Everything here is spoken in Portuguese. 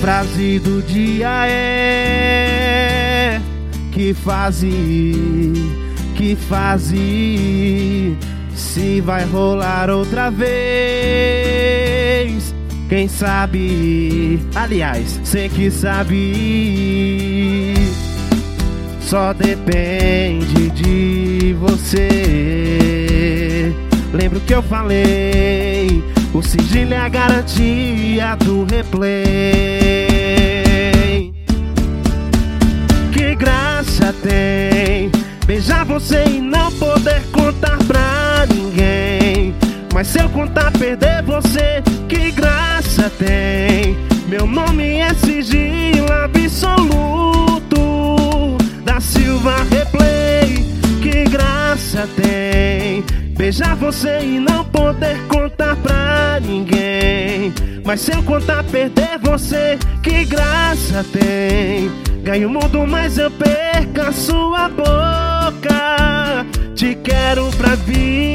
frase do dia é: que fase, se vai rolar outra vez. Quem sabe, aliás, sei que sabe. Só depende de você. Lembro que eu falei, o sigilo é a garantia do replay. Que graça tem beijar você e não poder contar pra ninguém. Mas se eu contar, perder você, que graça tem? Meu nome é sigilo absoluto da Silva Replay. Que graça tem beijar você e não poder contar pra ninguém. Mas se eu contar, perder você, que graça tem? Ganho o mundo, mas eu perco a sua boca. Te quero pra vida.